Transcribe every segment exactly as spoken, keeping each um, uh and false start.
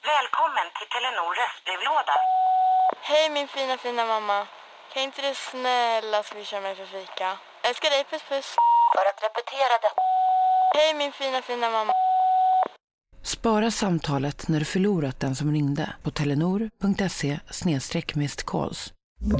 Välkommen till Telenor röstbrevlåda. Hej min fina fina mamma. Kan inte du snälla swisha mig för fika? Älskar dig, puss puss. För att repetera det. Hej min fina fina mamma. Spara samtalet när du förlorat den som ringde på telenor.se snedstreck missed calls.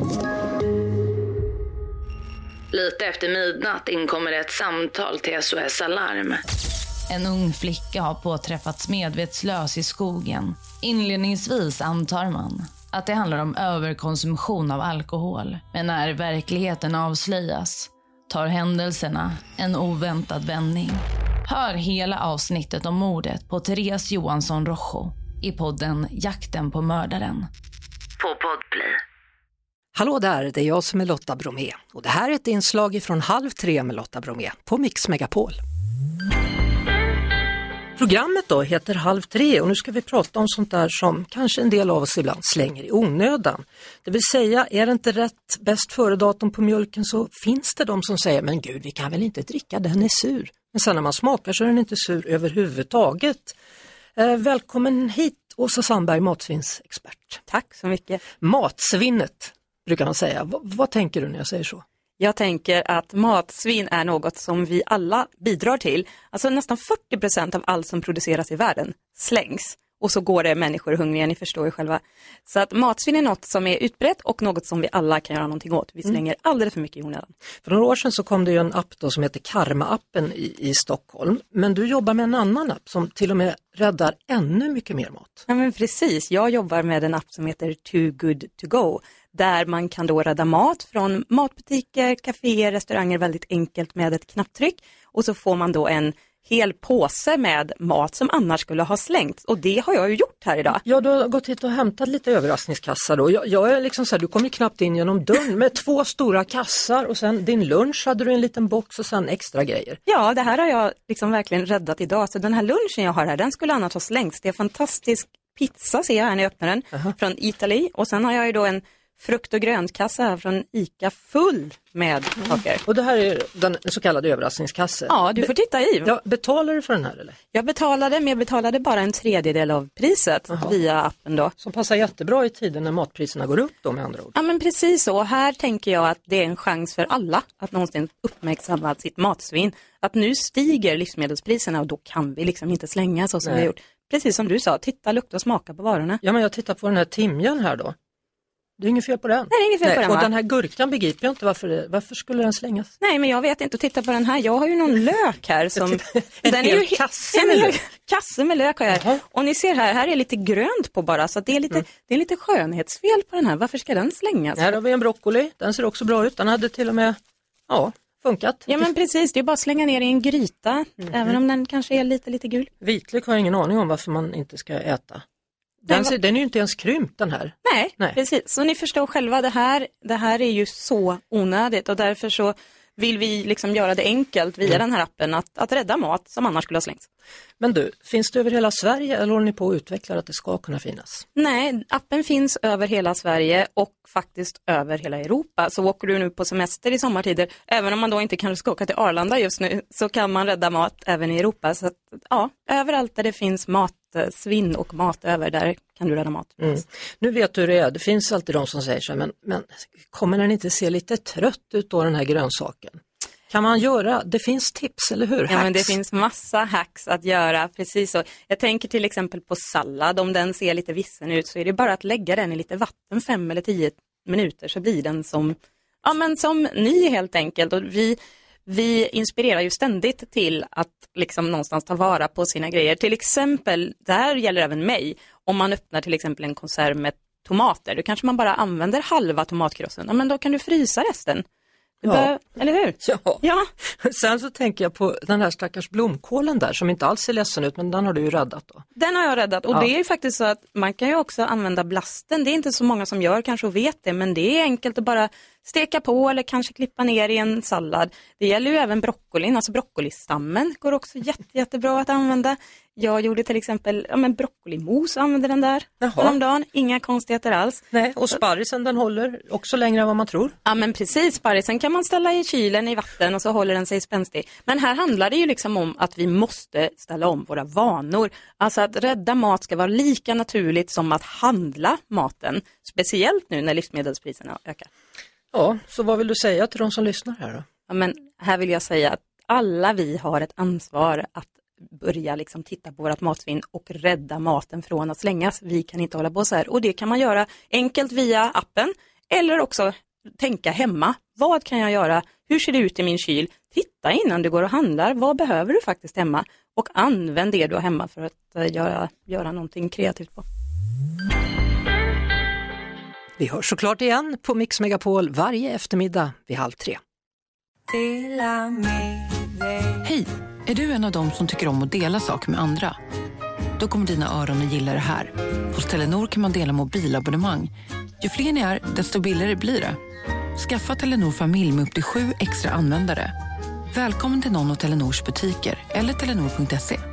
Lite efter midnatt inkommer ett samtal till S O S Alarm. En ung flicka har påträffats medvetslös i skogen. Inledningsvis antar man att det handlar om överkonsumtion av alkohol. Men när verkligheten avslöjas tar händelserna en oväntad vändning. Hör hela avsnittet om mordet på Therese Johansson Rojo i podden Jakten på mördaren. På Podplay. Hallå där, det är jag som är Lotta Bromé. Och det här är ett inslag från Halv tre med Lotta Bromé på Mix Megapol. Programmet då heter Halv tre och nu ska vi prata om sånt där som kanske en del av oss ibland slänger i onödan. Det vill säga, är det inte rätt bäst före datum på mjölken så finns det de som säger, men gud vi kan väl inte dricka, den är sur. Men sen när man smakar så är den inte sur överhuvudtaget. Eh, välkommen hit Åsa Sandberg, matsvinnsexpert. Tack så mycket. Matsvinnet brukar man säga. V- vad tänker du när jag säger så? Jag tänker att matsvinn är något som vi alla bidrar till. Alltså nästan fyrtio procent av allt som produceras i världen slängs. Och så går det människor hungriga, ni förstår ju själva. Så att matsvinn är något som är utbrett och något som vi alla kan göra någonting åt. Vi slänger mm. alldeles för mycket i onödan. För några år sedan så kom det ju en app då som heter Karma-appen i, i Stockholm. Men du jobbar med en annan app som till och med räddar ännu mycket mer mat. Ja men precis, jag jobbar med en app som heter Too Good To Go. Där man kan då rädda mat från matbutiker, kaféer, restauranger väldigt enkelt med ett knapptryck. Och så får man då en hel påse med mat som annars skulle ha slängts. Och det har jag ju gjort här idag. Ja, du har gått hit och hämtat lite överraskningskassa då. Jag, jag är liksom så här, du kom ju knappt in genom dörren med två stora kassar och sen din lunch hade du en liten box och sen extra grejer. Ja, det här har jag liksom verkligen räddat idag. Så den här lunchen jag har här, den skulle annars ha slängts. Det är fantastisk pizza, ser jag här när jag öppnar den, uh-huh. från Italy. Och sen har jag ju då en frukt- och grönkassa här från Ica full med saker. Mm. Och det här är den så kallade överraskningskassen. Ja, du får titta i. Ja, betalar du för den här eller? Jag betalade, men jag betalade bara en tredjedel av priset Aha. via appen då. Som passar jättebra i tiden när matpriserna går upp då med andra ord. Ja, men precis så. Här tänker jag att det är en chans för alla att någonsin uppmärksamma sitt matsvinn. Att nu stiger livsmedelspriserna och då kan vi liksom inte slänga så som Nej. vi har gjort. Precis som du sa, titta, lukta och smaka på varorna. Ja, men jag tittar på den här timjan här då. Det är inget fel på den. Nej, det är inget fel Nej, på den. Och va? den här gurkan begriper jag inte varför, det, varför skulle den slängas? Nej, men jag vet inte. Och titta på den här. Jag har ju någon lök här. Som, en den hel är ju, kasse en med hel lök. kasse med lök har jag. Uh-huh. Och ni ser här, här är lite grönt på bara. Så det är lite, mm. det är lite skönhetsfel på den här. Varför ska den slängas? Här har vi en broccoli. Den ser också bra ut. Den hade till och med, ja, funkat. Ja, men precis. Det är bara att slänga ner i en gryta. Mm. Även om den kanske är lite, lite gul. Vitlök har jag ingen aning om varför man inte ska äta. Den, ser, den är ju inte ens krympt den här. Nej, Nej, precis. Så ni förstår själva, det här, det här är ju så onödigt. Och därför så vill vi liksom göra det enkelt via mm. den här appen att, att rädda mat som annars skulle ha slängts. Men du, finns det över hela Sverige eller håller ni på att utveckla att det ska kunna finnas? Nej, appen finns över hela Sverige och faktiskt över hela Europa. Så åker du nu på semester i sommartider, även om man då inte kanske ska åka till Arlanda just nu, så kan man rädda mat även i Europa. Så att, ja, överallt där det finns matsvinn och mat över, där kan du rädda mat. Mm. Nu vet du det, det finns alltid de som säger så, men, men kommer den inte se lite trött ut då, den här grönsaken? Kan man göra, det finns tips, eller hur? Ja, hacks. Men det finns massa hacks att göra, precis så. Jag tänker till exempel på sallad, om den ser lite vissen ut så är det bara att lägga den i lite vatten fem eller tio minuter så blir den som, ja, men som ny helt enkelt. Och vi, vi inspirerar ju ständigt till att liksom någonstans ta vara på sina grejer. Till exempel, det här gäller även mig, om man öppnar till exempel en konserv med tomater, då kanske man bara använder halva tomatkrossen, ja, men då kan du frysa resten. Ja. Bör, eller hur? Ja. ja. Sen så tänker jag på den här stackars blomkålen där som inte alls ser ledsen ut, men den har du ju räddat då. Den har jag räddat och ja. Det är ju faktiskt så att man kan ju också använda blasten. Det är inte så många som gör kanske och vet det, men det är enkelt att bara steka på eller kanske klippa ner i en sallad. Det gäller ju även broccolin, alltså broccolistammen går också jätte, jättebra att använda. Jag gjorde till exempel ja, men broccolimos och använde den där om dagen. Inga konstigheter alls. Nej, och sparrisen den håller också längre än vad man tror. Ja men precis, sparrisen kan man ställa i kylen i vatten och så håller den sig spänstig. Men här handlar det ju liksom om att vi måste ställa om våra vanor. Alltså att rädda mat ska vara lika naturligt som att handla maten. Speciellt nu när livsmedelspriserna ökar. Ja, så vad vill du säga till de som lyssnar här då? Ja men här vill jag säga att alla vi har ett ansvar att börja liksom titta på vårt matsvinn och rädda maten från att slängas. Vi kan inte hålla på så här. Och det kan man göra enkelt via appen eller också tänka hemma. Vad kan jag göra? Hur ser det ut i min kyl? Titta innan du går och handlar. Vad behöver du faktiskt hemma? Och använd det du har hemma för att göra, göra någonting kreativt på. Vi hörs såklart igen på Mix Megapol varje eftermiddag vid halv tre. Hej! Är du en av dem som tycker om att dela saker med andra? Då kommer dina öron att gilla det här. Hos Telenor kan man dela mobilabonnemang. Ju fler ni är, desto billigare blir det. Skaffa Telenor familj med upp till sju extra användare. Välkommen till någon av Telenors butiker eller telenor punkt se.